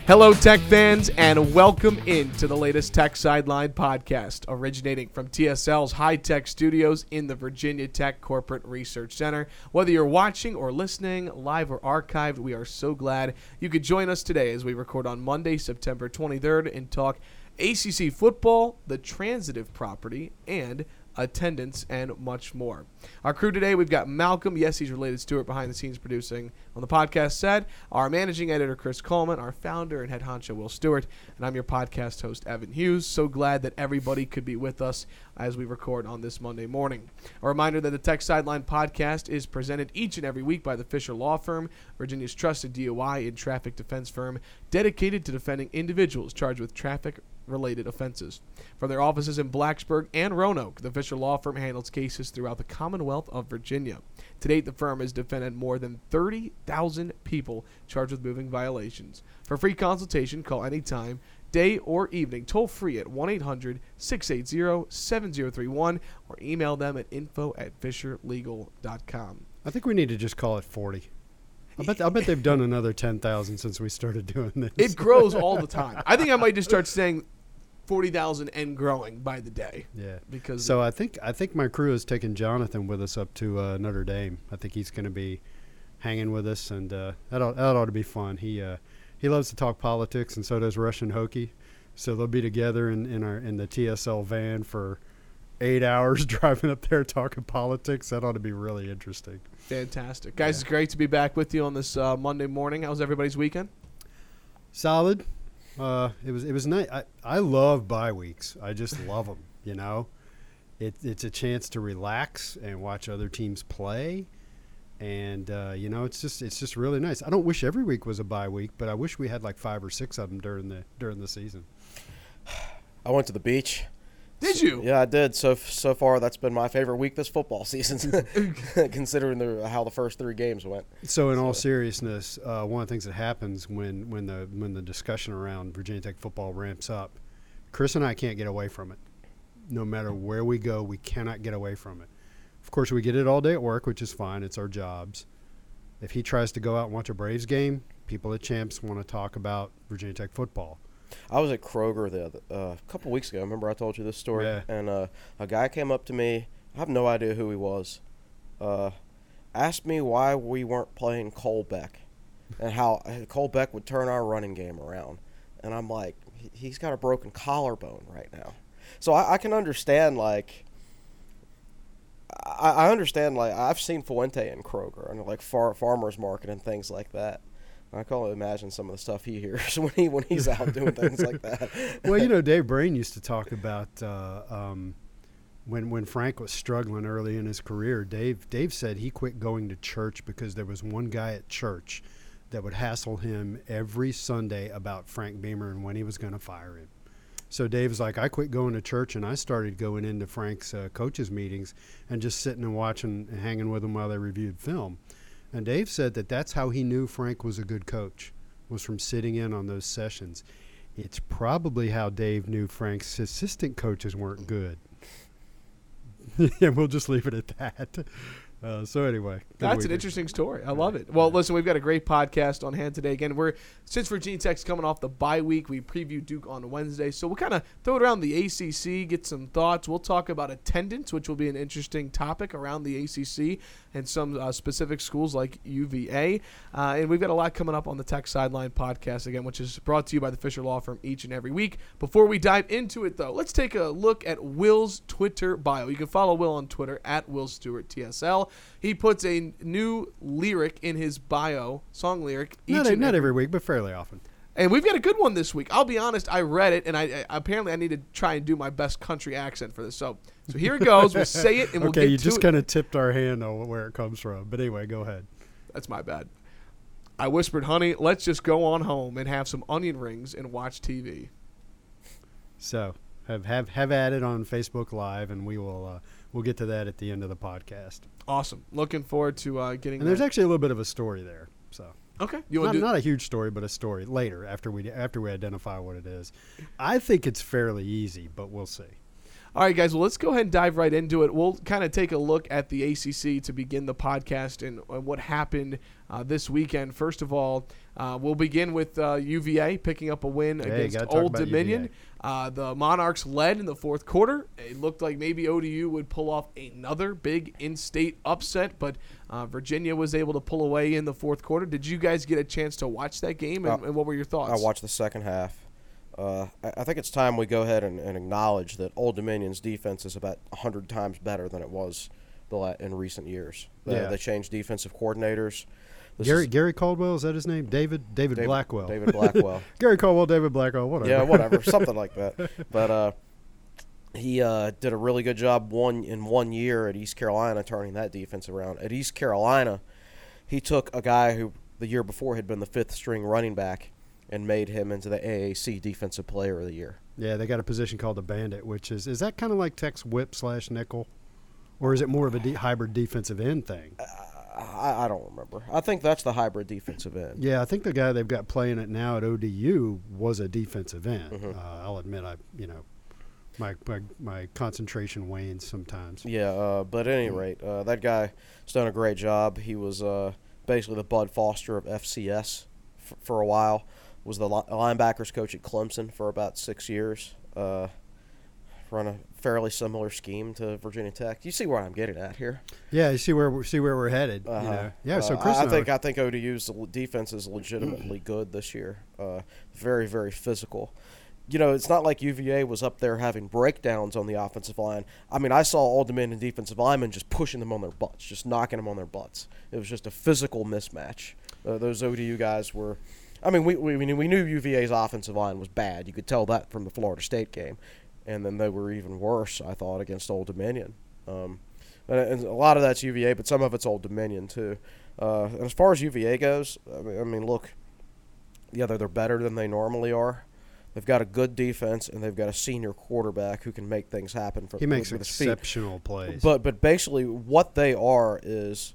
Hello, Tech fans, and welcome into the latest Tech Sideline podcast, originating from TSL's high-tech studios in the Virginia Tech Corporate Research Center. Whether you're watching or listening, live or archived, we are so glad you could join us today as we record on Monday, September 23rd, and talk ACC football, the transitive property, and attendance, and much more. Our crew today, we've got Malcolm, yes, he's related to Stuart, behind the scenes producing on the podcast set, our managing editor, Chris Coleman, our founder and head honcho, Will Stewart, and I'm your podcast host, Evan Hughes. So glad that everybody could be with us as we record on this Monday morning. A reminder that the Tech Sideline podcast is presented each and every week by the Fisher Law Firm, Virginia's trusted DOI and traffic defense firm, dedicated to defending individuals charged with traffic-related offenses. From their offices in Blacksburg and Roanoke, the Fisher Law Firm handles cases throughout the Commonwealth of Virginia. To date, the firm has defended more than 30,000 people charged with moving violations. For free consultation, call anytime, day or evening, toll free at 1-800-680-7031 or email them at info@fisherlegal.com. I think we need to just call it 40. I bet they've done another 10,000 since we started doing this. It grows all the time. I think I might just start saying 40,000 and growing by the day. Yeah. Because so I think my crew has taken Jonathan with us up to Notre Dame. I think he's going to be hanging with us, and that ought to be fun. He loves to talk politics, and so does Russian Hokie. So they'll be together in the TSL van for 8 hours driving up there talking politics. That ought to be really interesting. Fantastic. Guys, It's great to be back with you on this Monday morning. How's everybody's weekend? Solid. It was nice. I love bye weeks. I just love them, you know. It's a chance to relax and watch other teams play. And, it's just really nice. I don't wish every week was a bye week, but I wish we had like 5 or 6 of them during the season. I went to the beach. Did you? Yeah, I did. So far, that's been my favorite week this football season, considering how the first 3 games went. So, in all seriousness, one of the things that happens when the discussion around Virginia Tech football ramps up, Chris and I can't get away from it. No matter where we go, we cannot get away from it. Of course, we get it all day at work, which is fine. It's our jobs. If he tries to go out and watch a Braves game, people at Champs want to talk about Virginia Tech football. I was at Kroger a couple weeks ago. Remember I told you this story? Yeah. And a guy came up to me. I have no idea who he was. Asked me why we weren't playing Colbeck and how Colbeck would turn our running game around. And I'm like, he's got a broken collarbone right now. So I can understand, like, I understand, like, I've seen Fuente in Kroger and, like, farmers market and things like that. I can only imagine some of the stuff he hears when he's out doing things like that. Well, Dave Brain used to talk about when Frank was struggling early in his career. Dave said he quit going to church because there was one guy at church that would hassle him every Sunday about Frank Beamer and when he was going to fire him. So Dave's like, I quit going to church and I started going into Frank's coaches meetings and just sitting and watching and hanging with him while they reviewed film. And Dave said that's how he knew Frank was a good coach, was from sitting in on those sessions. It's probably how Dave knew Frank's assistant coaches weren't good. And we'll just leave it at that. So anyway. That's an interesting story. I love it. Well, listen, we've got a great podcast on hand today. Again, since Virginia Tech's coming off the bye week, we preview Duke on Wednesday. So we'll kind of throw it around the ACC, get some thoughts. We'll talk about attendance, which will be an interesting topic around the ACC and some specific schools like UVA. And we've got a lot coming up on the Tech Sideline podcast, again, which is brought to you by the Fisher Law Firm each and every week. Before we dive into it, though, let's take a look at Will's Twitter bio. You can follow Will on Twitter at WillStewartTSL. He puts a new lyric in his bio, song lyric. Not every week, but fairly often. And we've got a good one this week. I'll be honest, I read it, and I apparently I need to try and do my best country accent for this. So here it goes. We'll say it, and we'll get to it. Okay, you just kind of tipped our hand on where it comes from. But anyway, go ahead. That's my bad. I whispered, honey, let's just go on home and have some onion rings and watch TV. So have at it on Facebook Live, and we'll get to that at the end of the podcast. Awesome. Looking forward to getting. And there's actually a little bit of a story there. So okay, not a huge story, but a story later after we identify what it is. I think it's fairly easy, but we'll see. All right, guys, well, let's go ahead and dive right into it. We'll kind of take a look at the ACC to begin the podcast and what happened this weekend. First of all, we'll begin with UVA picking up a win against Old Dominion. The Monarchs led in the fourth quarter. It looked like maybe ODU would pull off another big in-state upset, but Virginia was able to pull away in the fourth quarter. Did you guys get a chance to watch that game, and what were your thoughts? I watched the second half. I think it's time we go ahead and acknowledge that Old Dominion's defense is about 100 times better than it was in recent years. They changed defensive coordinators. Gary Caldwell, is that his name? David Blackwell. David Blackwell. Gary Caldwell, David Blackwell, whatever. Yeah, whatever, something like that. But he did a really good job in 1 year at East Carolina turning that defense around. At East Carolina, he took a guy who the year before had been the fifth-string running back and made him into the AAC Defensive Player of the Year. Yeah, they got a position called the Bandit, which is that kind of like Tech's whip / nickel? Or is it more of a hybrid defensive end thing? I don't remember. I think that's the hybrid defensive end. Yeah, I think the guy they've got playing it now at ODU was a defensive end. Mm-hmm. I'll admit, my concentration wanes sometimes. Yeah, but at any rate, that guy's done a great job. He was basically the Bud Foster of FCS for a while. Was the linebackers coach at Clemson for about 6 years. Run a fairly similar scheme to Virginia Tech. You see where I'm getting at here? Yeah, you see where we're headed. You know? Yeah, so Chris, I think ODU's defense is legitimately good this year. Very, very physical. It's not like UVA was up there having breakdowns on the offensive line. I mean, I saw Old Dominion defensive linemen just pushing them on their butts, just knocking them on their butts. It was just a physical mismatch. Those ODU guys were. I mean, we knew UVA's offensive line was bad. You could tell that from the Florida State game. And then they were even worse, I thought, against Old Dominion. And a lot of that's UVA, but some of it's Old Dominion, too. And as far as UVA goes, I mean, look, yeah, they're better than they normally are. They've got a good defense, and they've got a senior quarterback who can make things happen. He makes exceptional plays. But basically what they are is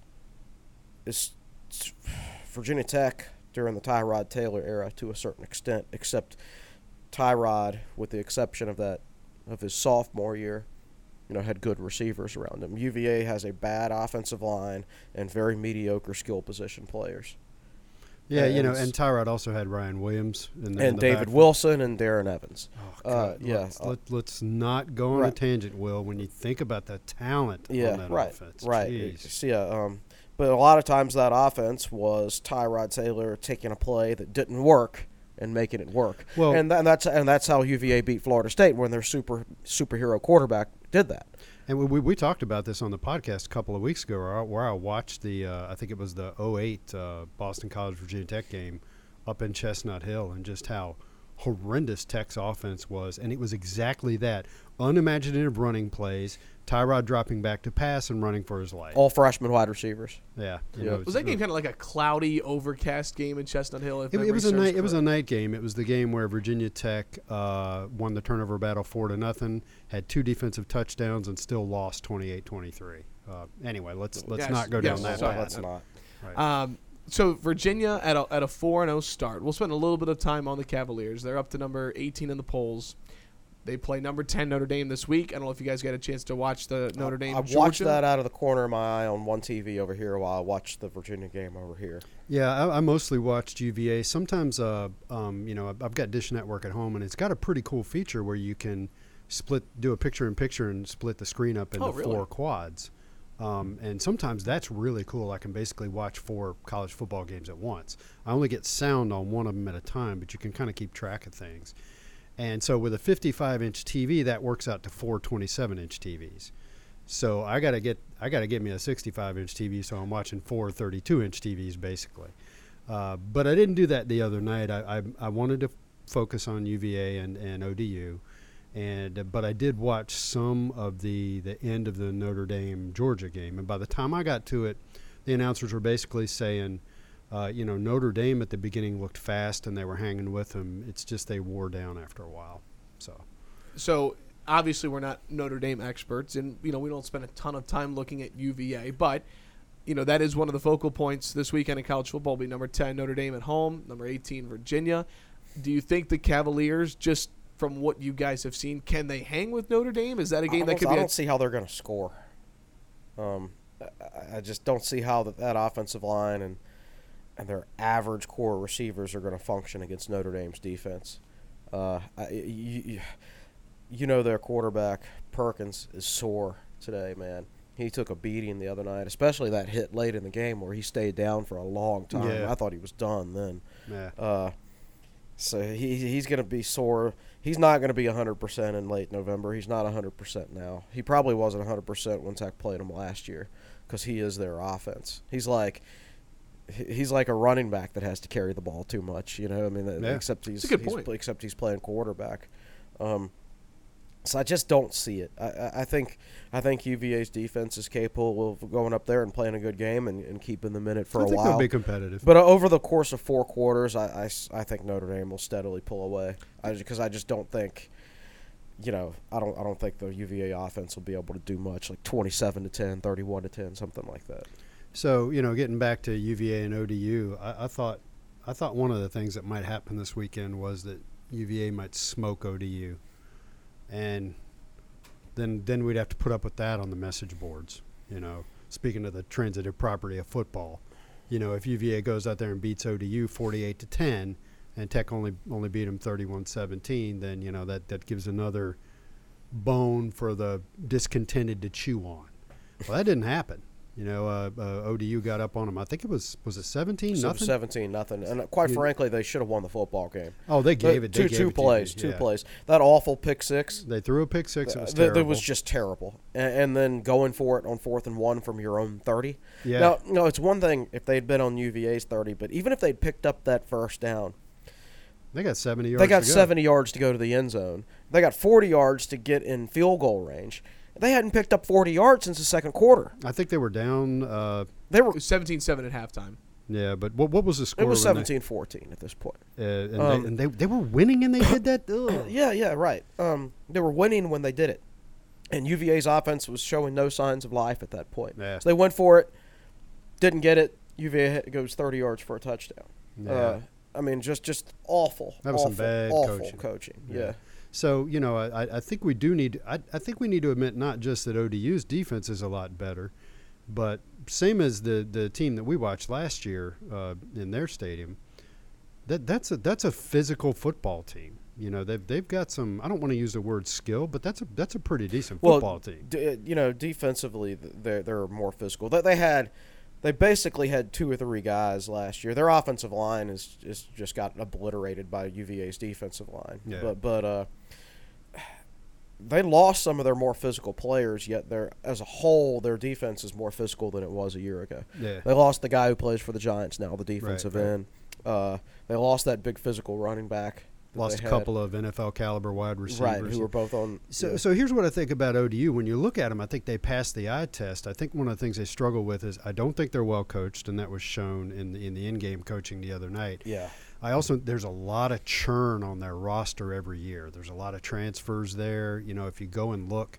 Virginia Tech during the Tyrod Taylor era to a certain extent, except Tyrod, with the exception of his sophomore year, had good receivers around him. UVA has a bad offensive line and very mediocre skill position players. Yeah, and Tyrod also had Ryan Williams and David Wilson and Darren Evans. Oh, God. Let's not go on a tangent, Will, when you think about the talent on that offense. Right. Jeez. But a lot of times that offense was Tyrod Taylor taking a play that didn't work and making it work. Well, and that's how UVA beat Florida State when their superhero quarterback did that. And we talked about this on the podcast a couple of weeks ago where I watched the I think it was the 2008 Boston College Virginia Tech game up in Chestnut Hill, and just how horrendous Tech's offense was. And it was exactly that. Unimaginative running plays, Tyrod dropping back to pass and running for his life. All freshman wide receivers. Yeah. Was that game kind of like a cloudy, overcast game in Chestnut Hill? It was a night. It was a night game. It was the game where Virginia Tech won the turnover battle 4-0, had 2 defensive touchdowns, and still lost 28-23. Anyway, let's not go down that path. Let's not. Right. So Virginia at a 4-0 start. We'll spend a little bit of time on the Cavaliers. They're up to number 18 in the polls. They play number 10 Notre Dame this week. I don't know if you guys got a chance to watch the Notre Dame. I watched that out of the corner of my eye on one TV over here while I watched the Virginia game over here. Yeah, I mostly watched UVA. Sometimes, I've got Dish Network at home, and it's got a pretty cool feature where you can do a picture-in-picture and split the screen up into 4 quads. And sometimes that's really cool. I can basically watch 4 college football games at once. I only get sound on one of them at a time, but you can kind of keep track of things. And so with a 55-inch TV, that works out to 4 27-inch TVs. So I gotta get me a 65-inch TV, so I'm watching 4 32-inch TVs basically. But I didn't do that the other night. I wanted to focus on UVA and ODU, but I did watch some of the end of the Notre Dame Georgia game. And by the time I got to it, the announcers were basically saying, Notre Dame at the beginning looked fast and they were hanging with them. It's just they wore down after a while. So obviously we're not Notre Dame experts, and we don't spend a ton of time looking at UVA, but that is one of the focal points this weekend in college football. Will be number 10 Notre Dame at home, number 18 Virginia. Do you think the Cavaliers just from what you guys have seen, can they hang with Notre Dame? Is that a game that could be? I don't see how they're going to score. I just don't see how that offensive line and their average core receivers are going to function against Notre Dame's defense. You know their quarterback, Perkins, is sore today, man. He took a beating the other night, especially that hit late in the game where he stayed down for a long time. Yeah. I thought he was done then. Yeah. So he's going to be sore. He's not going to be 100% in late November. He's not 100% now. He probably wasn't 100% when Tech played him last year because he is their offense. He's like a running back that has to carry the ball too much, you know. I mean, yeah. except he's a good point. Except he's playing quarterback. So I just don't see it. I think UVA's defense is capable of going up there and playing a good game and keeping them in it for a while. I think they'll be competitive. But over the course of 4 quarters, I think Notre Dame will steadily pull away. Because I just don't think, I don't think the UVA offense will be able to do much, like 27-10, 31-10, something like that. So, getting back to UVA and ODU, I thought one of the things that might happen this weekend was that UVA might smoke ODU. And then we'd have to put up with that on the message boards, speaking of the transitive property of football. If UVA goes out there and beats ODU 48-10 and Tech only beat them 31-17, then, that gives another bone for the discontented to chew on. Well, that didn't happen. ODU got up on them. I think it was it 17-0? 17-0. And quite frankly, they should have won the football game. Oh, they gave it. Two plays. That awful pick six. They threw a pick six. It was terrible. It was just terrible. And then going for it on 4th and 1 from your own 30. Yeah. Now, no, it's one thing if they'd been on UVA's 30, but even if they'd picked up that first down, they got 70 yards. They got 70 yards to go to the end zone. They got 40 yards to get in field goal range. They hadn't picked up 40 yards since the second quarter. I think they were down. They were 17-7 at halftime. Yeah, but what was the score? It was 17-14 at this point. And they were winning, and they did that. Ugh. Yeah, right. They were winning when they did it, and UVA's offense was showing no signs of life at that point. Yeah. So they went for it, didn't get it. UVA goes 30 yards for a touchdown. Yeah. Just awful. That was awful, some bad awful coaching. Yeah. So, I think we do need – I think we need to admit not just that ODU's defense is a lot better, but same as the team that we watched last year in their stadium, that's a physical football team. They've got some – I don't want to use the word skill, but that's a pretty decent football team. Defensively, they're more physical. They basically had 2 or 3 guys last year. Their offensive line is just got obliterated by UVA's defensive line. Yeah. But they lost some of their more physical players, yet as a whole, their defense is more physical than it was a year ago. Yeah. They lost the guy who plays for the Giants now, the defensive right. end. They lost that big physical running back. Lost a couple of NFL caliber wide receivers. Right, who were both on. So here's what I think about ODU. When you look at them, I think they passed the eye test. I think one of the things they struggle with is I don't think they're well coached, and that was shown in the in-game coaching the other night. Yeah. There's a lot of churn on their roster every year. There's a lot of transfers there. If you go and look,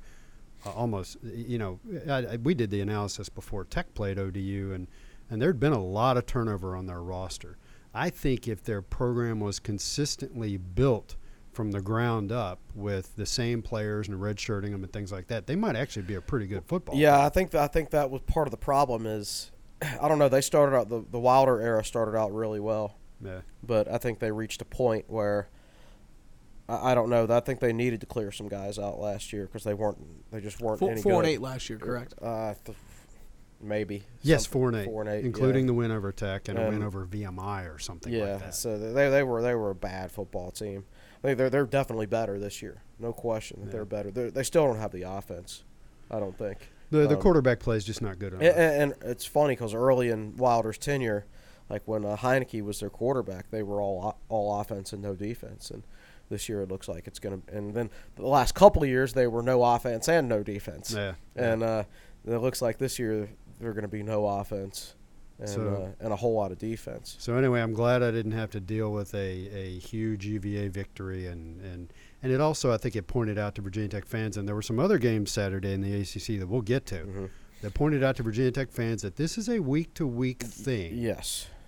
we did the analysis before Tech played ODU, and there'd been a lot of turnover on their roster. I think if their program was consistently built from the ground up with the same players and redshirting them and things like that, they might actually be a pretty good football team. I think that was part of the problem is, I don't know, they started out, the Wilder era started out really well. Yeah. But I think they reached a point where, I don't know, I think they needed to clear some guys out last year because they just weren't any good. 4-8 last year, correct? Maybe. Yes, 4-8. 4-8, including the win over Tech and a win over VMI or something like that. Yeah, so they were a bad football team. I think they're definitely better this year. No question that they're better. They still don't have the offense, I don't think. The quarterback play is just not good enough. And it's funny because early in Wilder's tenure, like when Heineke was their quarterback, they were all offense and no defense. And this year it looks like it's going to – and then the last couple of years they were no offense and no defense. Yeah. And it looks like this year – they're going to be no offense and a whole lot of defense. So anyway, I'm glad I didn't have to deal with a huge UVA victory, and it also, I think it pointed out to Virginia Tech fans, and there were some other games Saturday in the ACC that we'll get to, that pointed out to Virginia Tech fans that this is a week-to-week thing. Yes.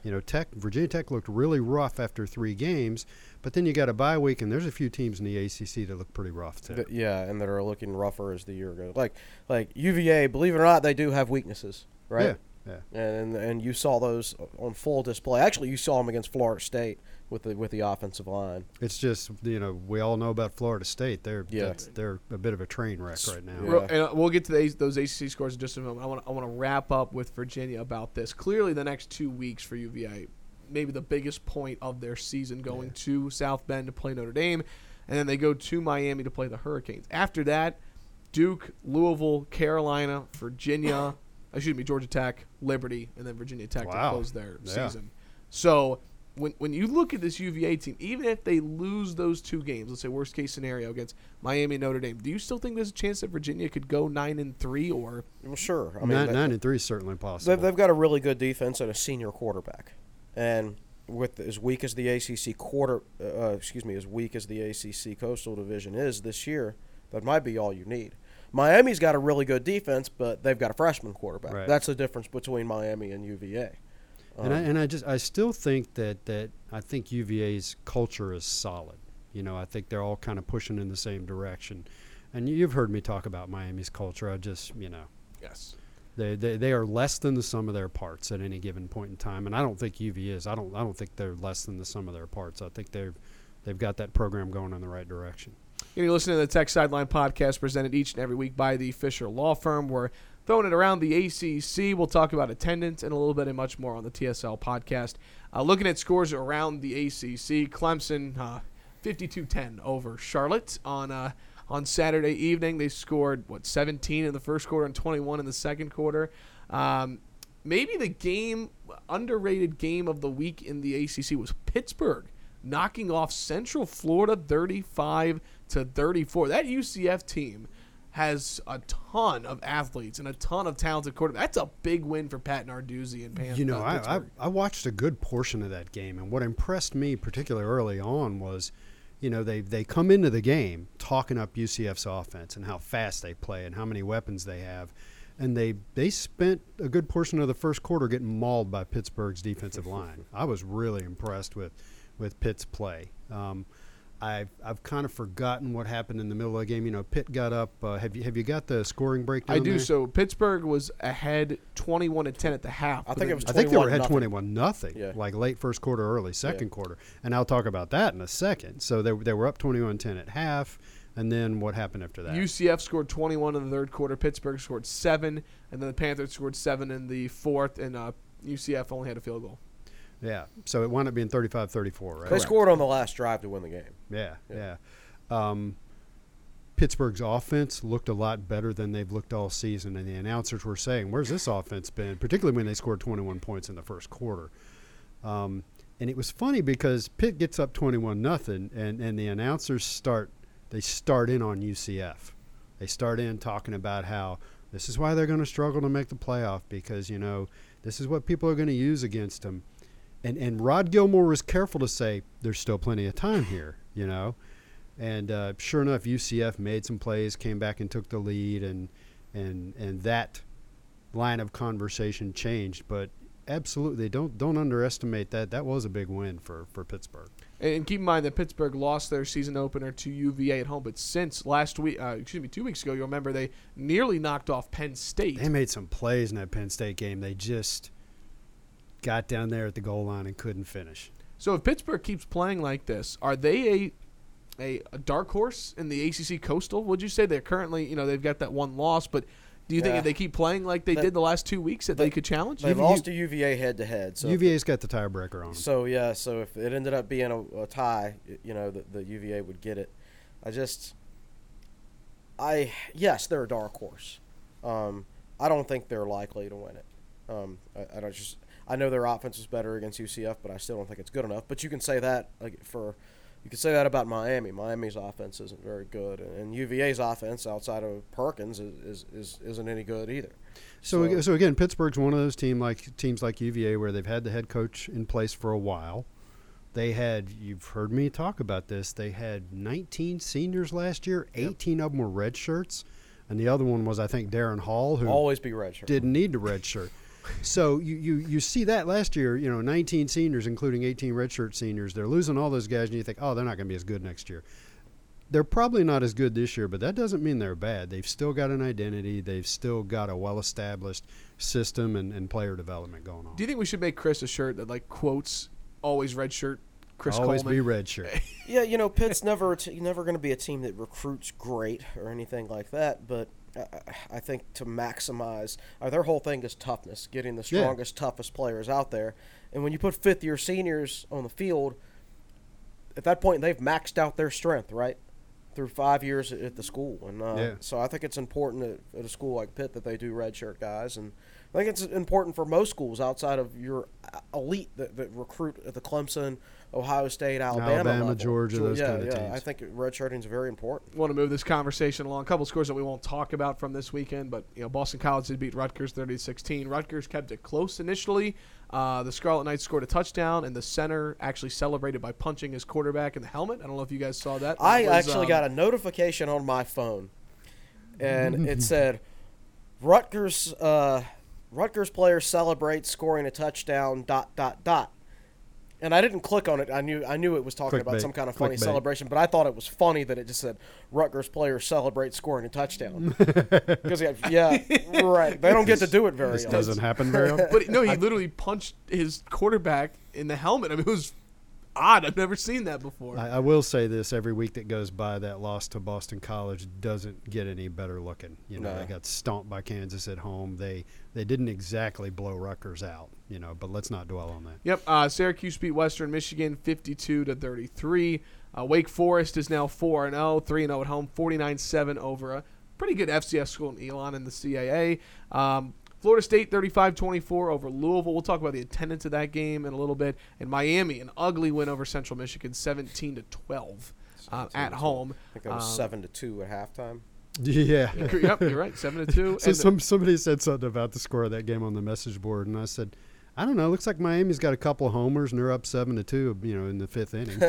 Virginia Tech looked really rough after 3 games, but then you got a bye week, and there's a few teams in the ACC that look pretty rough too. And that are looking rougher as the year goes. Like UVA, believe it or not, they do have weaknesses, right? Yeah. And you saw those on full display. Actually, you saw them against Florida State with the offensive line. It's just we all know about Florida State. They're a bit of a train wreck right now. Yeah. And we'll get to those ACC scores in just a moment. I want to wrap up with Virginia about this. Clearly, the next 2 weeks for UVA, maybe the biggest point of their season, going to South Bend to play Notre Dame, and then they go to Miami to play the Hurricanes. After that, Duke, Louisville, Carolina, Virginia. Georgia Tech, Liberty, and then Virginia Tech to close their season. So when you look at this UVA team, even if they lose those 2 games, let's say worst case scenario against Miami and Notre Dame, do you still think there's a chance that Virginia could go 9-3? Or well, sure. I mean, 9-3 is certainly possible. They've got a really good defense and a senior quarterback, and with as weak as the ACC Coastal Division is this year, that might be all you need. Miami's got a really good defense, but they've got a freshman quarterback. Right. That's the difference between Miami and UVA. I still think that I think UVA's culture is solid. I think they're all kind of pushing in the same direction. And you've heard me talk about Miami's culture. Yes. They are less than the sum of their parts at any given point in time, and I don't think UVA is. I don't think they're less than the sum of their parts. I think they've got that program going in the right direction. You're listening to the Tech Sideline Podcast, presented each and every week by the Fisher Law Firm. We're throwing it around the ACC. We'll talk about attendance and a little bit and much more on the TSL podcast. Looking at scores around the ACC, Clemson 52-10 over Charlotte on Saturday evening. They scored 17 in the first quarter and 21 in the second quarter. Maybe the underrated game of the week in the ACC was Pittsburgh knocking off Central Florida 35-34. That UCF team has a ton of athletes and a ton of talented quarterbacks. That's a big win for Pat Narduzzi and Pittsburgh. I watched a good portion of that game, and what impressed me particularly early on was, they come into the game talking up UCF's offense and how fast they play and how many weapons they have, and they spent a good portion of the first quarter getting mauled by Pittsburgh's defensive line. I was really impressed with Pitt's play. I've kind of forgotten what happened in the middle of the game. Pitt got up. Have you got the scoring breakdown? I do. There? So Pittsburgh was ahead 21-10 at the half. I think they were ahead 21-0. Yeah. Like late first quarter, early second quarter, and I'll talk about that in a second. So they were up 21-10 at half, and then what happened after that? UCF scored 21 in the third quarter. Pittsburgh scored 7, and then the Panthers scored 7 in the fourth, and UCF only had a field goal. Yeah, so it wound up being 35-34, right? They scored on the last drive to win the game. Yeah. Pittsburgh's offense looked a lot better than they've looked all season, and the announcers were saying, where's this offense been, particularly when they scored 21 points in the first quarter. And it was funny because Pitt gets up 21-0, and the announcers start in on UCF. They start in talking about how this is why they're going to struggle to make the playoff because, this is what people are going to use against them. And Rod Gilmore was careful to say there's still plenty of time here, And sure enough, UCF made some plays, came back and took the lead, and that line of conversation changed. But absolutely, don't underestimate that. That was a big win for Pittsburgh. And keep in mind that Pittsburgh lost their season opener to UVA at home, but since 2 weeks ago, you'll remember they nearly knocked off Penn State. They made some plays in that Penn State game. They just got down there at the goal line and couldn't finish. So if Pittsburgh keeps playing like this, are they a dark horse in the ACC Coastal? Would you say they're currently, they've got that one loss, but do you think if they keep playing like they did the last 2 weeks that they could challenge? They lost to UVA head-to-head. So UVA's got the tiebreaker on them. So if it ended up being a tie, the UVA would get it. Yes, they're a dark horse. I don't think they're likely to win it. I know their offense is better against UCF, but I still don't think it's good enough. But you can say that about Miami. Miami's offense isn't very good, and UVA's offense outside of Perkins isn't any good either. So again, Pittsburgh's one of those teams like UVA where they've had the head coach in place for a while. You've heard me talk about this. They had 19 seniors last year. 18 of them were red shirts, and the other one was I think Darren Hall, who always be red shirt. Didn't need to red shirt. So you see that last year, 19 seniors, including 18 redshirt seniors. They're losing all those guys, and you think, oh, they're not going to be as good next year. They're probably not as good this year, but that doesn't mean they're bad. They've still got an identity. They've still got a well-established system and player development going on. Do you think we should make Chris a shirt that quotes always red shirt Chris Always Coleman? be red shirt. Yeah, Pitt's never going to be a team that recruits great or anything like that, but I think to maximize their whole thing is toughness, getting the strongest, toughest players out there. And when you put fifth-year seniors on the field, at that point they've maxed out their strength, right? Through 5 years at the school. And so I think it's important at a school like Pitt that they do redshirt guys. And I think it's important for most schools outside of your elite that recruit at the Clemson, Ohio State, Alabama level. Georgia, those kind of teams. I think redshirting is very important. Want to move this conversation along. A couple of scores that we won't talk about from this weekend, but Boston College did beat Rutgers 30-16. Rutgers kept it close initially. The Scarlet Knights scored a touchdown, and the center actually celebrated by punching his quarterback in the helmet. I don't know if you guys saw that. I actually got a notification on my phone, and it said, Rutgers player celebrates scoring a touchdown, ... And I didn't click on it. I knew it was talking about some kind of funny celebration, but I thought it was funny that it just said Rutgers player celebrates scoring a touchdown. Because right, they don't get to do it very often. This doesn't happen very often. But no, he literally punched his quarterback in the helmet. I mean, it was odd. I've never seen that before. I will say this: every week that goes by, that loss to Boston College doesn't get any better looking. They got stomped by Kansas at home. They didn't exactly blow Rutgers out. But let's not dwell on that. Yep. Syracuse beat Western Michigan 52-33. Wake Forest is now 4-0, 3-0 at home, 49-7 over a pretty good FCS school in Elon in the CAA. Florida State 35-24 over Louisville. We'll talk about the attendance of that game in a little bit. And Miami, an ugly win over Central Michigan, 17-12 at home. I think that was 7-2 at halftime. Yeah. Yep, you're right, 7-2. So somebody said something about the score of that game on the message board, and I said, I don't know. Looks like Miami's got a couple of homers, and they're up 7-2. In the fifth inning.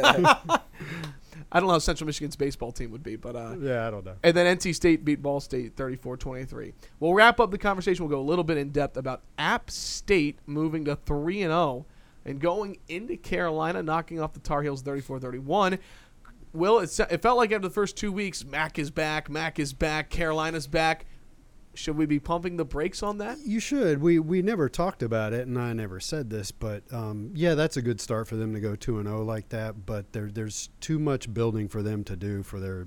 I don't know how Central Michigan's baseball team would be, but yeah, I don't know. And then NC State beat Ball State 34-23. We'll wrap up the conversation. We'll go a little bit in depth about App State moving to 3-0 and going into Carolina, knocking off the Tar Heels 34-31. Will, it felt like after the first 2 weeks, Mac is back, Carolina's back. Should we be pumping the brakes on that? You should. We never talked about it, and I never said this, but that's a good start for them to go 2-0 like that. But there's too much building for them to do for their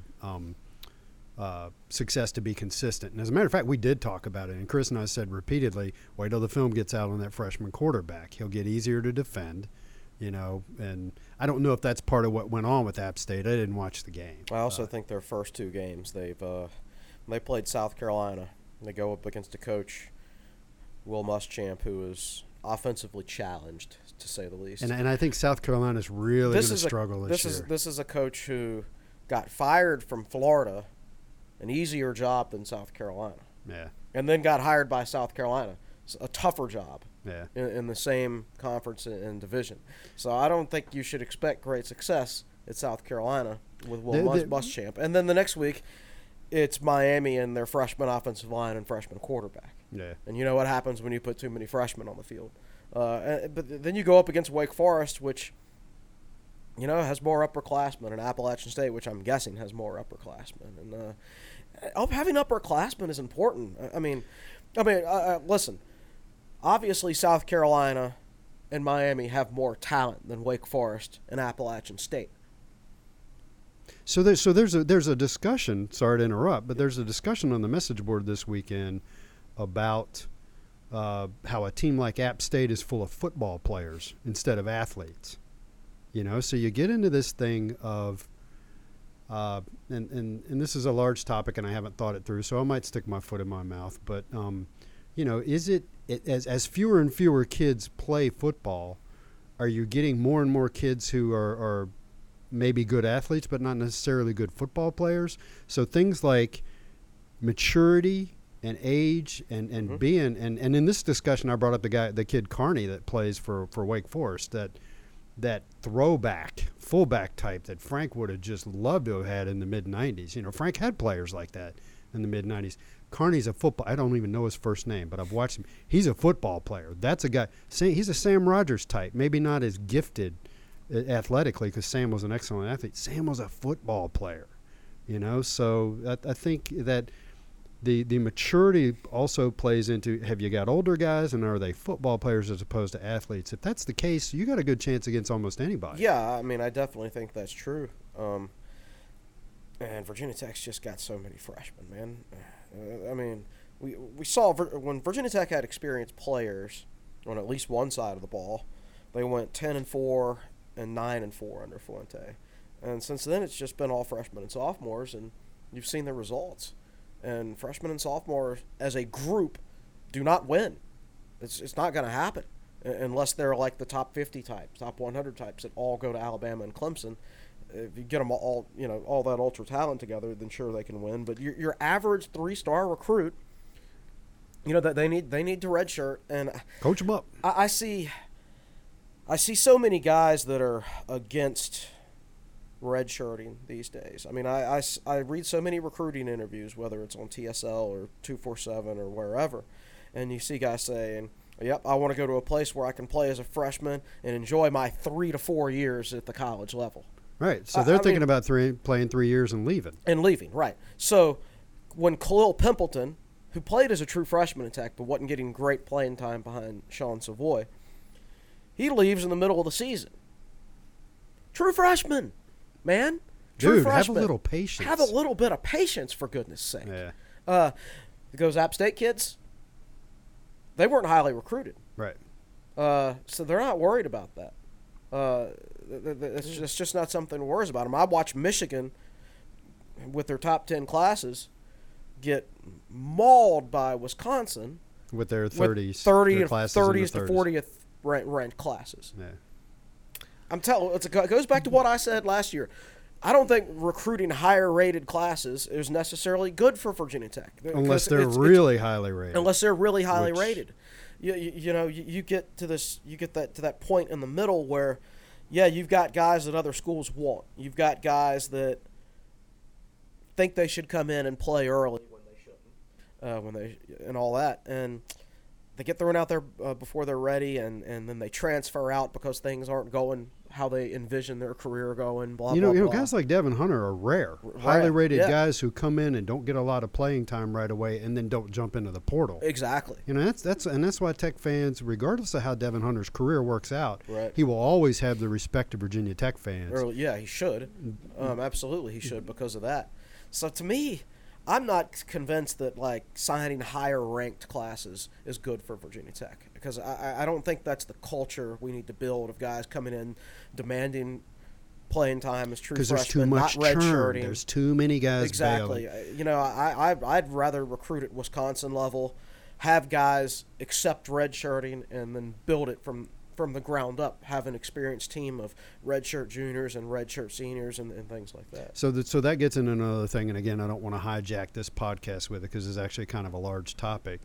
success to be consistent. And as a matter of fact, we did talk about it, and Chris and I said repeatedly, wait till the film gets out on that freshman quarterback. He'll get easier to defend. And I don't know if that's part of what went on with App State. I didn't watch the game. I also think their first two games, they played South Carolina. They go up against a coach, Will Muschamp, who is offensively challenged, to say the least. And I think South Carolina's really going to struggle this year. This is a coach who got fired from Florida, an easier job than South Carolina. Yeah. And then got hired by South Carolina. It's a tougher job. Yeah. In the same conference and division. So I don't think you should expect great success at South Carolina with Will Muschamp. And then the next week, it's Miami and their freshman offensive line and freshman quarterback. Yeah. And you know what happens when you put too many freshmen on the field. But then you go up against Wake Forest, which, has more upperclassmen, and Appalachian State, which I'm guessing has more upperclassmen. And having upperclassmen is important. I mean, listen. Obviously, South Carolina and Miami have more talent than Wake Forest and Appalachian State. So there's a discussion. Sorry to interrupt, but there's a discussion on the message board this weekend about how a team like App State is full of football players instead of athletes. So you get into this thing of, and this is a large topic, and I haven't thought it through, so I might stick my foot in my mouth. But is it as fewer and fewer kids play football, are you getting more and more kids who are maybe good athletes but not necessarily good football players? So things like maturity and age and being and in this discussion I brought up the kid Carney that plays for Wake Forest, that throwback fullback type that Frank would have just loved to have had in the mid-90s. Frank had players like that in the mid-90s. Carney's a football. I don't even know his first name, but I've watched him. He's a football player. That's a guy. He's a Sam Rogers type. Maybe not as gifted athletically because Sam was an excellent athlete. Sam was a football player, So I think that the maturity also plays into, have you got older guys and are they football players as opposed to athletes? If that's the case, you got a good chance against almost anybody. Yeah, I mean, I definitely think that's true. And Virginia Tech's just got so many freshmen, man. I mean, we saw when Virginia Tech had experienced players on at least one side of the ball, they went 10-4 and 9-4 under Fuente, and since then it's just been all freshmen and sophomores, and you've seen the results. And freshmen and sophomores as a group do not win. It's not going to happen unless they're like the top 50 types, top 100 types that all go to Alabama and Clemson. If you get them all that ultra talent together, then sure they can win. But your average 3-star recruit, that they need to redshirt, and coach them up. I see so many guys that are against redshirting these days. I mean, I read so many recruiting interviews, whether it's on TSL or 247 or wherever, and you see guys saying, "Yep, I want to go to a place where I can play as a freshman and enjoy my 3 to 4 years at the college level." Right. So they're thinking about playing 3 years and leaving. Right. So when Khalil Pimpleton, who played as a true freshman in Tech but wasn't getting great playing time behind Sean Savoy, he leaves in the middle of the season. True freshman, man. True Dude, freshman. have a little patience. Have a little bit of patience, for goodness sake. Yeah. Those App State kids, they weren't highly recruited. Right. So they're not worried about that. It's just not something to worry about them. I watched Michigan, with their top 10 classes, get mauled by Wisconsin with their 30s, their 30th to 40th ranked classes. Yeah. I'm telling. It goes back to what I said last year. I don't think recruiting higher rated classes is necessarily good for Virginia Tech unless they're really highly rated. Unless they're really highly rated. You get to that point in the middle where, yeah, you've got guys that other schools want. You've got guys that think they should come in and play early when they shouldn't, and all that, and they get thrown out there before they're ready, and then they transfer out because things aren't going how they envision their career going. Blah blah. Guys like Devin Hunter are rare, highly rated guys who come in and don't get a lot of playing time right away, and then don't jump into the portal. Exactly. That's why Tech fans, regardless of how Devin Hunter's career works out, right, he will always have the respect of Virginia Tech fans. Yeah, he should. Absolutely, he should because of that. So to me, I'm not convinced that signing higher ranked classes is good for Virginia Tech, because I don't think that's the culture we need to build of guys coming in demanding playing time as true freshmen, not redshirting. There's too much churn. There's too many guys bailing. I'd rather recruit at Wisconsin level, have guys accept redshirting, and then build it from the ground up, have an experienced team of redshirt juniors and redshirt seniors and things like that. So that gets into another thing, and again, I don't want to hijack this podcast with it because it's actually kind of a large topic.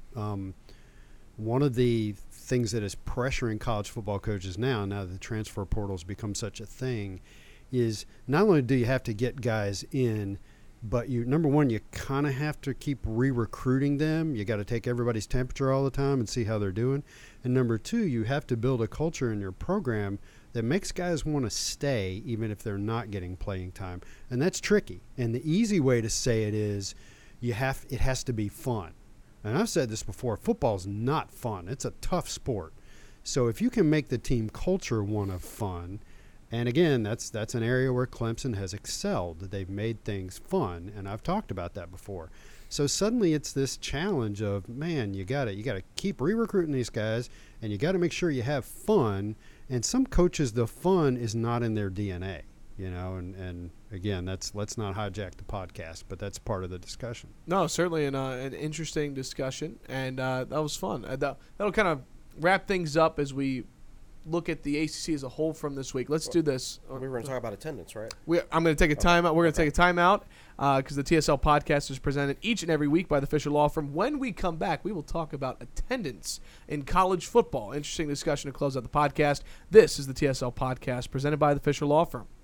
One of the things that is pressuring college football coaches now that the transfer portal has become such a thing, is not only do you have to get guys in, but number one, you kind of have to keep re-recruiting them. You got to take everybody's temperature all the time and see how they're doing. And number two, you have to build a culture in your program that makes guys want to stay even if they're not getting playing time. And that's tricky. And the easy way to say it is it has to be fun. And I've said this before, football's not fun. It's a tough sport. So if you can make the team culture one of fun, and again, that's an area where Clemson has excelled. They've made things fun, and I've talked about that before. So suddenly it's this challenge of, man, you got to keep re-recruiting these guys, and you got to make sure you have fun. And some coaches, the fun is not in their DNA, and again, let's not hijack the podcast, but that's part of the discussion. No, certainly an interesting discussion, and that was fun. That'll kind of wrap things up as we look at the ACC as a whole from this week. Let's do this. We were going to talk about attendance, right? I'm going to take a timeout. We're going to take a timeout because the TSL podcast is presented each and every week by the Fisher Law Firm. When we come back, we will talk about attendance in college football. Interesting discussion to close out the podcast. This is the TSL podcast presented by the Fisher Law Firm.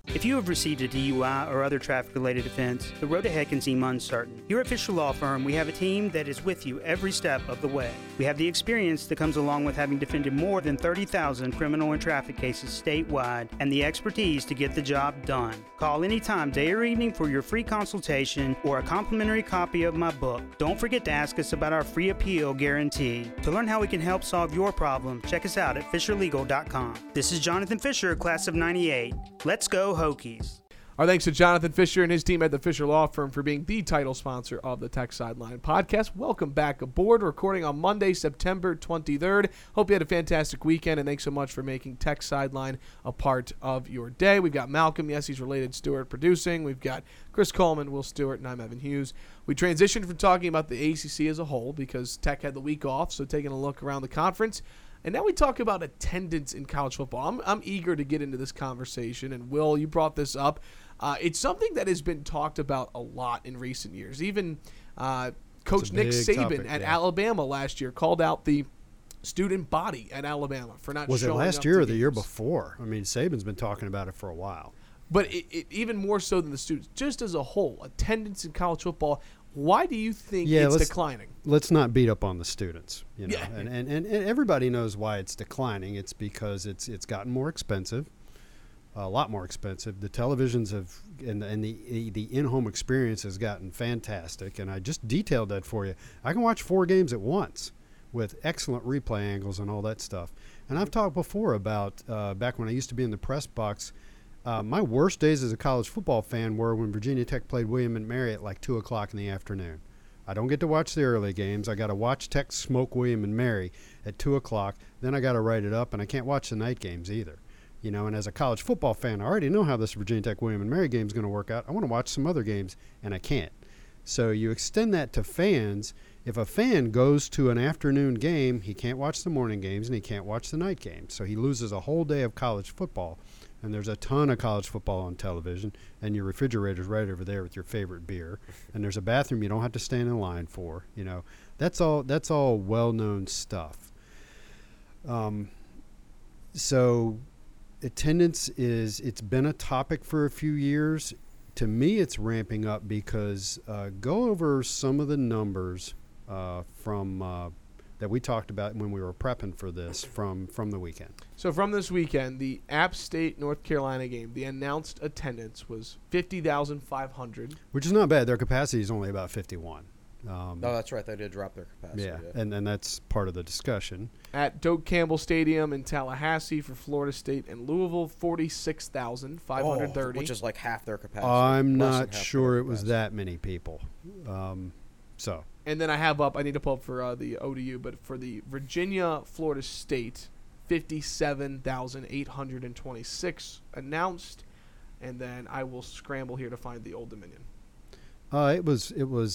If you have received a DUI or other traffic-related offense, the road ahead can seem uncertain. Here at Fisher Law Firm, we have a team that is with you every step of the way. We have the experience that comes along with having defended more than 30,000 criminal and traffic cases statewide and the expertise to get the job done. Call anytime, day or evening, for your free consultation or a complimentary copy of my book. Don't forget to ask us about our free appeal guarantee. To learn how we can help solve your problem, check us out at FisherLegal.com. This is Jonathan Fisher, class of '98. Let's go Hokies. Our thanks to Jonathan Fisher and his team at the Fisher Law Firm for being the title sponsor of the Tech Sideline podcast. Welcome back aboard. Recording on Monday, September 23rd. Hope you had a fantastic weekend, and thanks so much for making Tech Sideline a part of your day. We've got Malcolm, yes, he's related, Stewart, producing. We've got Chris Coleman, Will Stewart, and I'm Evan Hughes. We transitioned from talking about the ACC as a whole because Tech had the week off, so taking a look around the conference. And now we talk about attendance in college football. I'm eager to get into this conversation. And, Will, you brought this up. It's something that has been talked about a lot in recent years. Even Coach Nick Saban at Alabama last year called out the student body at Alabama for not showing up. Was it last year or the year before? I mean, Saban's been talking about it for a while. But it even more so than the students. Just as a whole, attendance in college football, why do you think it's declining? Let's not beat up on the students. Yeah. And everybody knows why it's declining. It's because it's gotten more expensive, a lot more expensive. The televisions have and the in-home experience has gotten fantastic. And I just detailed that for you. I can watch 4 games at once with excellent replay angles and all that stuff. And I've talked before about back when I used to be in the press box. My worst days as a college football fan were when Virginia Tech played William and Mary at like 2 o'clock in the afternoon. I don't get to watch the early games. I got to watch Tech smoke William and Mary at 2 o'clock. Then I got to write it up, and I can't watch the night games either. You know, and as a college football fan, I already know how this Virginia Tech William and Mary game is going to work out. I want to watch some other games, and I can't. So you extend that to fans. If a fan goes to an afternoon game, he can't watch the morning games, and he can't watch the night games. So he loses a whole day of college football. And there's a ton of college football on television, and your refrigerator's right over there with your favorite beer. And there's a bathroom you don't have to stand in line for. You know, that's all well-known stuff. So attendance it's been a topic for a few years. To me, it's ramping up because go over some of the numbers from that we talked about when we were prepping for this from the weekend. So from this weekend, the App State North Carolina game, the announced attendance was 50,500. Which is not bad. Their capacity is only about 51. No, that's right. They did drop their capacity. Yeah. And that's part of the discussion. At Doak Campbell Stadium in Tallahassee for Florida State and Louisville, 46,530. Which is like half their capacity. I'm not sure it was that many people. And then I need to pull up for the ODU, but for the Virginia, Florida State, 57,826 announced. And then I will scramble here to find the Old Dominion. It was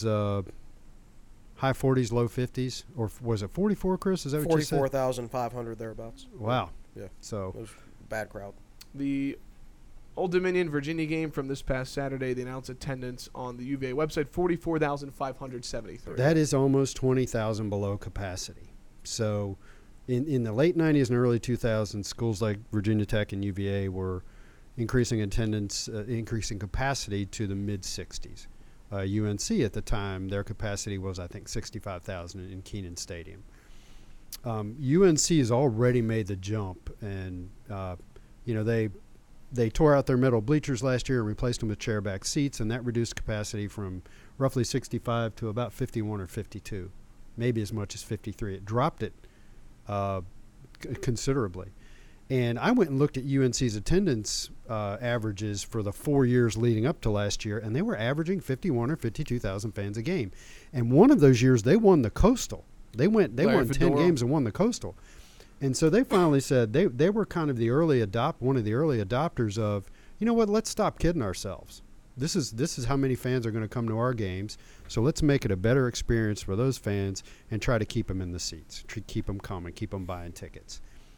high 40s, low 50s, or was it 44, Chris? Is that what you said? 44,500 thereabouts. Wow. Yeah. So it was a bad crowd. The Old Dominion Virginia game from this past Saturday, the announced attendance on the UVA website, 44,573. That is almost 20,000 below capacity. So in the late 90s and early 2000s, schools like Virginia Tech and UVA were increasing attendance, increasing capacity to the mid-60s. UNC at the time, their capacity was, I think, 65,000 in Kenan Stadium. UNC has already made the jump, and they tore out their metal bleachers last year and replaced them with chairback seats, and that reduced capacity from roughly 65 to about 51 or 52, maybe as much as 53. It dropped it considerably. And I went and looked at UNC's attendance averages for the 4 years leading up to last year, and they were averaging 51 or 52,000 fans a game. And one of those years, they won the Coastal. They won 10 games and won the Coastal. And so they finally said they were kind of one of the early adopters of, you know what, let's stop kidding ourselves. This is how many fans are going to come to our games, so let's make it a better experience for those fans and try to keep them in the seats, keep them coming, keep them buying tickets.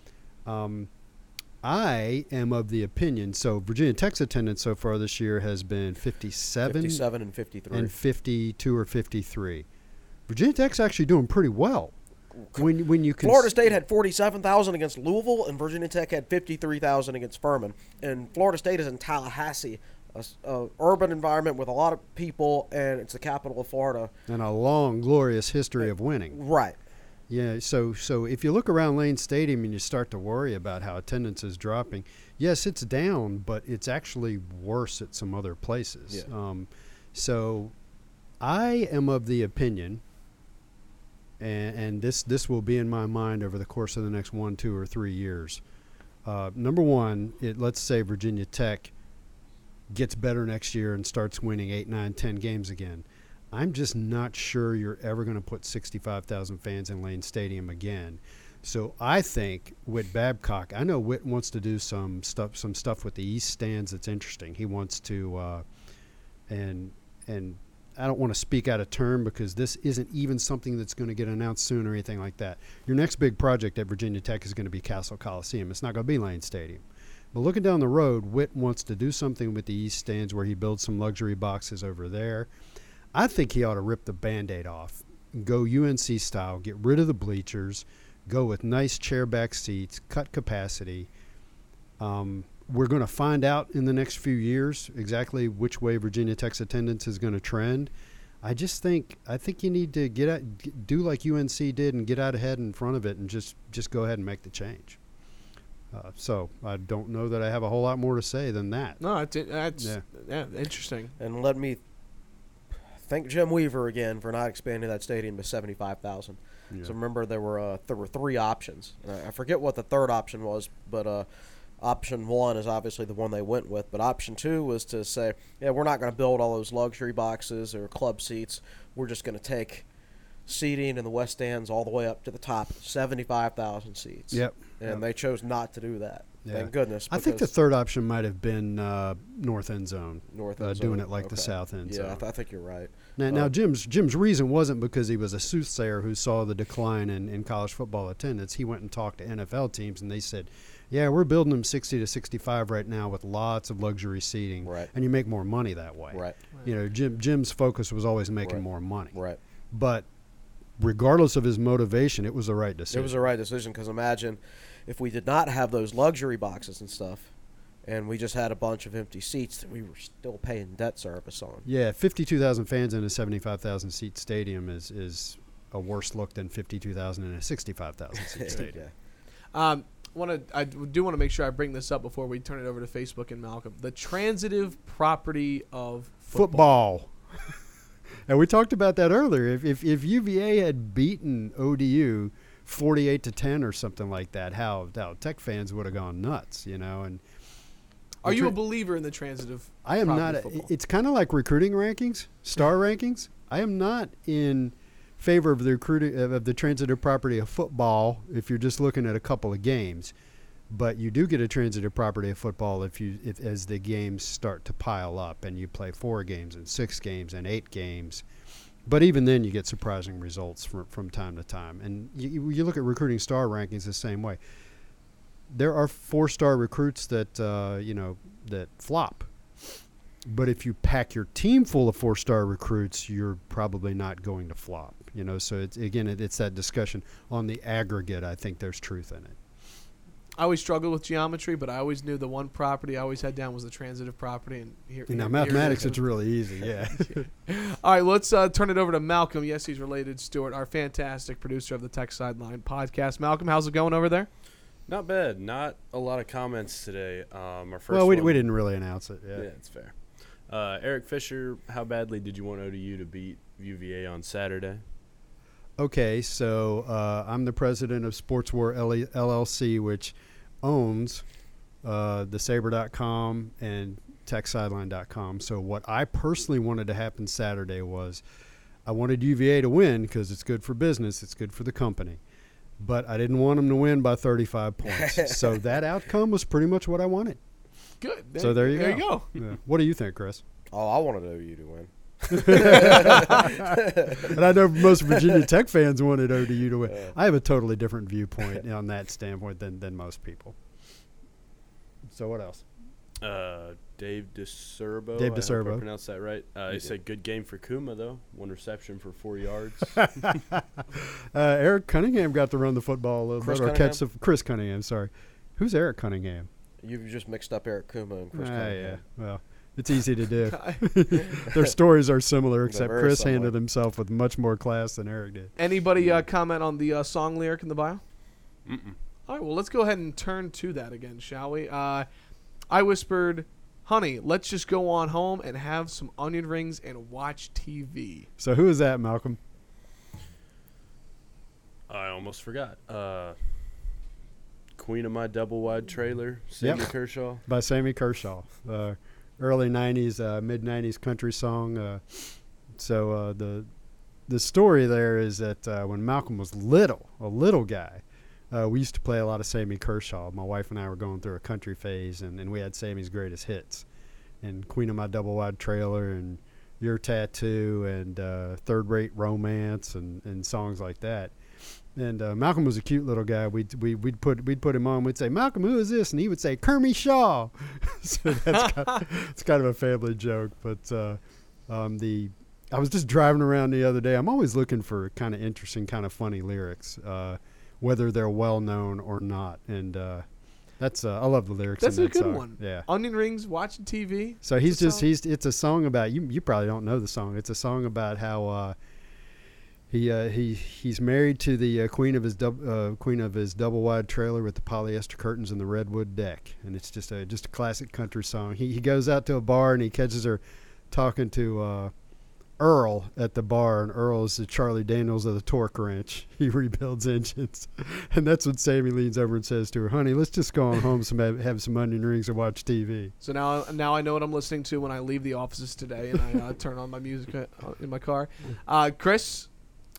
I am of the opinion, so Virginia Tech's attendance so far this year has been 57 and 53. And 52 or 53. Virginia Tech's actually doing pretty well. when you Florida State had 47,000 against Louisville, and Virginia Tech had 53,000 against Furman. And Florida State is in Tallahassee, a urban environment with a lot of people, and it's the capital of Florida. and a long, glorious history of winning. Right. Yeah, so if you look around Lane Stadium and you start to worry about how attendance is dropping, yes, it's down, but it's actually worse at some other places. Yeah. So I am of the opinion, and this will be in my mind over the course of the next 1, 2, or 3 years. Number one, let's say Virginia Tech gets better next year and starts winning 8, 9, 10 games again. I'm just not sure you're ever going to put 65,000 fans in Lane Stadium again. So I think Whit Babcock, I know Whit wants to do some stuff with the East stands that's interesting. He wants to, and I don't want to speak out of turn because this isn't even something that's going to get announced soon or anything like that. Your next big project at Virginia Tech is going to be Castle Coliseum. It's not going to be Lane Stadium. But looking down the road, Whit wants to do something with the East stands where he builds some luxury boxes over there. I think he ought to rip the Band-Aid off, go UNC style, get rid of the bleachers, go with nice chair-back seats, cut capacity. We're going to find out in the next few years exactly which way Virginia Tech's attendance is going to trend. I think you need to do like UNC did and get out ahead in front of it and just go ahead and make the change. So I don't know that I have a whole lot more to say than that. No, that's interesting. And let me thank Jim Weaver again for not expanding that stadium to 75,000. Yeah. So remember there were 3 options. I forget what the third option was, but option 1 is obviously the one they went with. But option 2 was to say, yeah, we're not going to build all those luxury boxes or club seats. We're just going to take seating in the West Stands all the way up to the top, 75,000 seats. Yep. And they chose not to do that. Yeah. Thank goodness. I think the third option might have been North End Zone. North End doing Zone, it like the okay. South End Zone. Yeah, I think you're right. Now Jim's reason wasn't because he was a soothsayer who saw the decline in college football attendance. He went and talked to NFL teams, and they said, yeah, we're building them 60 to 65 right now with lots of luxury seating, Right. and you make more money that way. Right. You know, Jim's focus was always making Right. more money. Right. But regardless of his motivation, it was the right decision. It was the right decision because imagine if we did not have those luxury boxes and stuff and we just had a bunch of empty seats that we were still paying debt service on. Yeah, 52,000 fans in a 75,000 seat stadium is a worse look than 52,000 in a 65,000 seat stadium. Yeah. I do want to make sure I bring this up before we turn it over to Facebook and Malcolm. The transitive property of football. And we talked about that earlier. If UVA had beaten ODU 48-10 or something like that, how Tech fans would have gone nuts, you know. And are you a believer in the transitive? I am not. It's kind of like recruiting rankings, star rankings. I am not in favor of the transitive property of football if you're just looking at a couple of games. But you do get a transitive property of football if as the games start to pile up and you play 4 games and 6 games and 8 games. But even then, you get surprising results from time to time. And you look at recruiting star rankings the same way. There are 4-star recruits that that flop. But if you pack your team full of 4-star recruits, you're probably not going to flop. You know, so it's that discussion on the aggregate. I think there's truth in it. I always struggled with geometry, but I always knew the one property I always had down was the transitive property. And now mathematics, it's really easy. Yeah. All right, let's turn it over to Malcolm. Yes, he's related. Stewart, our fantastic producer of the Tech Sideline podcast. Malcolm, how's it going over there? Not bad. Not a lot of comments today. Our first. Well, we didn't really announce it. Yeah, it's fair. Eric Fisher, how badly did you want ODU to beat UVA on Saturday? Okay, so I'm the president of Sports War LLC, which owns thesaber.com and techsideline.com. So what I personally wanted to happen Saturday was I wanted UVA to win because it's good for business, it's good for the company. But I didn't want them to win by 35 points. So that outcome was pretty much what I wanted. Good. So there you go. Yeah. What do you think, Chris? Oh, I wanted ODU to win. And I know most Virginia Tech fans wanted ODU to win. I have a totally different viewpoint on that standpoint than most people. So what else? Dave DeCerbo. Dave I hope DeCerbo. I pronounced that right. He said good game for Kuma, though. 1 reception for 4 yards. Eric Cunningham got to run the football a little Chris bit. Or catch Cunningham? Chris Cunningham, sorry. Who's Eric Cunningham? You've just mixed up Eric Kuma and Chris Cunningham. Yeah. Well, it's easy to do. Their stories are similar, except very Chris similar. handled himself with much more class than Eric did. Anybody comment on the song lyric in the bio? Mm-mm. All right, well, let's go ahead and turn to that again, shall we? I whispered, honey, let's just go on home and have some onion rings and watch TV. So who is that, Malcolm? I almost forgot. Queen of My Double Wide Trailer, Sammy Kershaw. By Sammy Kershaw. Early 90s, mid-90s country song. So the story there is that when Malcolm was a little guy, we used to play a lot of Sammy Kershaw. My wife and I were going through a country phase, and we had Sammy's greatest hits. And Queen of My Double Wide Trailer and Your Tattoo and Third Rate Romance and songs like that. And Malcolm was a cute little guy. We'd put him on. We'd say, Malcolm, who is this? And he would say, Kermie Shaw. So it's kind of a family joke. But I was just driving around the other day. I'm always looking for kind of interesting, kind of funny lyrics, whether they're well known or not. And that's I love the lyrics. That's in a that good song. one. Yeah. Onion rings, watching TV. So It's it's a song about you probably don't know the song. It's a song about how he's married to the queen of his double wide trailer with the polyester curtains and the redwood deck, and it's just a classic country song. He goes out to a bar and he catches her talking to Earl at the bar, and Earl is the Charlie Daniels of the torque wrench. He rebuilds engines, and that's when Sammy leans over and says to her, "Honey, let's just go on home, have some onion rings and watch TV." So now I know what I'm listening to when I leave the offices today, and I turn on my music in my car. Chris,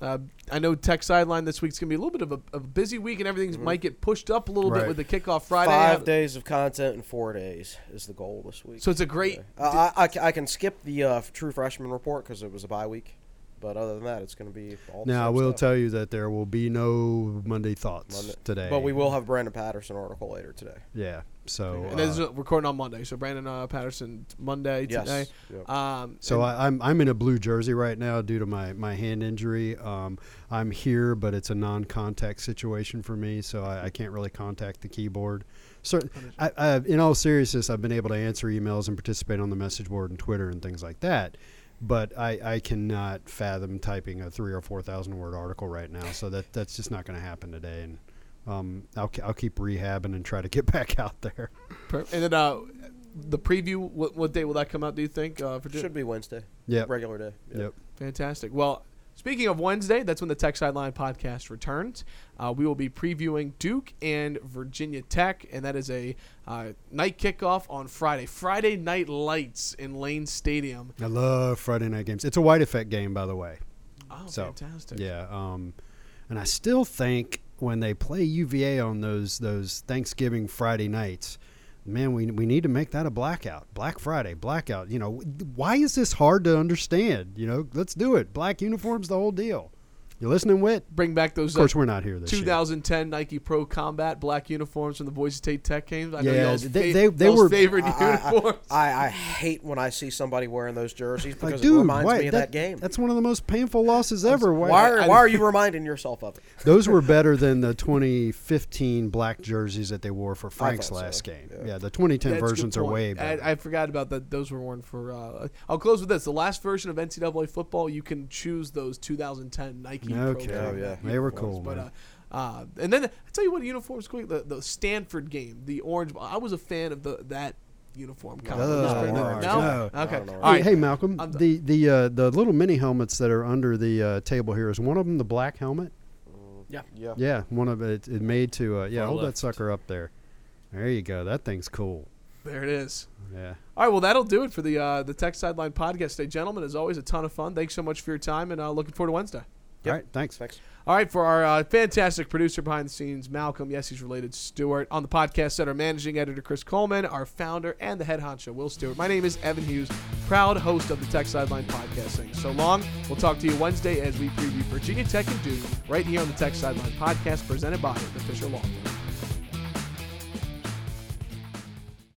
I know Tech Sideline this week's going to be a little bit of a busy week, and everything might get pushed up a little bit Right. with the kickoff Friday. 5 days of content in 4 days is the goal this week. So it's a great. I can skip the true freshman report because it was a bye week. But other than that, it's going to be all the Now, I same will stuff. tell you that there will be no Monday Thoughts today. But we will have Brandon Patterson article later today. Yeah. So And this is recording on Monday. So Brandon Patterson Monday today. Yep. So I'm in a blue jersey right now due to my hand injury. I'm here, but it's a non-contact situation for me, so I can't really contact the keyboard. So, in all seriousness, I've been able to answer emails and participate on the message board and Twitter and things like that. But I cannot fathom typing a 3,000 or 4,000 word article right now, so that's just not going to happen today. And I'll keep rehabbing and try to get back out there. And then the preview, what day will that come out, do you think? Should be Wednesday. Yep. Regular day. Yep. Fantastic. Well, speaking of Wednesday, that's when the Tech Sideline podcast returns. We will be previewing Duke and Virginia Tech, and that is a night kickoff on Friday. Friday Night Lights in Lane Stadium. I love Friday night games. It's a white effect game, by the way. Oh, So, fantastic. Yeah, and I still think when they play UVA on those Thanksgiving Friday nights, man, we need to make that a blackout. Black Friday, blackout. You know, why is this hard to understand? You know, let's do it. Black uniforms, the whole deal. You listening, Whit? Bring back those Of course, we're not here this year. 2010 Nike Pro Combat black uniforms from the Boise State Tech games. I know Yeah, y'all's they y'all's were- favorite uniforms. I hate when I see somebody wearing those jerseys because Like, it dude, reminds why, me of that game. That's one of the most painful losses ever. Why are you reminding yourself of it? Those were better than the 2015 black jerseys that they wore for Frank's thought so. last game. Yeah. Yeah, the 2010 That's a good versions are point. way better. I forgot about that. Those were worn for. I'll close with this. The last version of NCAA football, you can choose those 2010 Nike Pro Okay. Combat Oh, yeah. They were uniforms. cool, But man. and then I tell you what, uniforms quick. The Stanford game, the orange. I was a fan of that uniform. No, color. no. No? Okay. No. All right. Hey, Malcolm, I'm the little mini helmets that are under the table here, is one of them the black helmet? Yeah. Yeah. Yeah, one of it made to Far hold that left. sucker up there. There you go. That thing's cool. There it is. Yeah. All right, well, that'll do it for the Tech Sideline podcast today. Gentlemen, as always, a ton of fun. Thanks so much for your time, and looking forward to Wednesday. Yep. All right, thanks. Thanks. All right, for our fantastic producer behind the scenes, Malcolm, yes, he's related, Stewart. On the podcast set, our managing editor, Chris Coleman, our founder, and the head honcho, Will Stewart. My name is Evan Hughes, proud host of the Tech Sideline Podcasting. So long. We'll talk to you Wednesday as we preview Virginia Tech and Duke right here on the Tech Sideline Podcast presented by the Fisher Law Firm.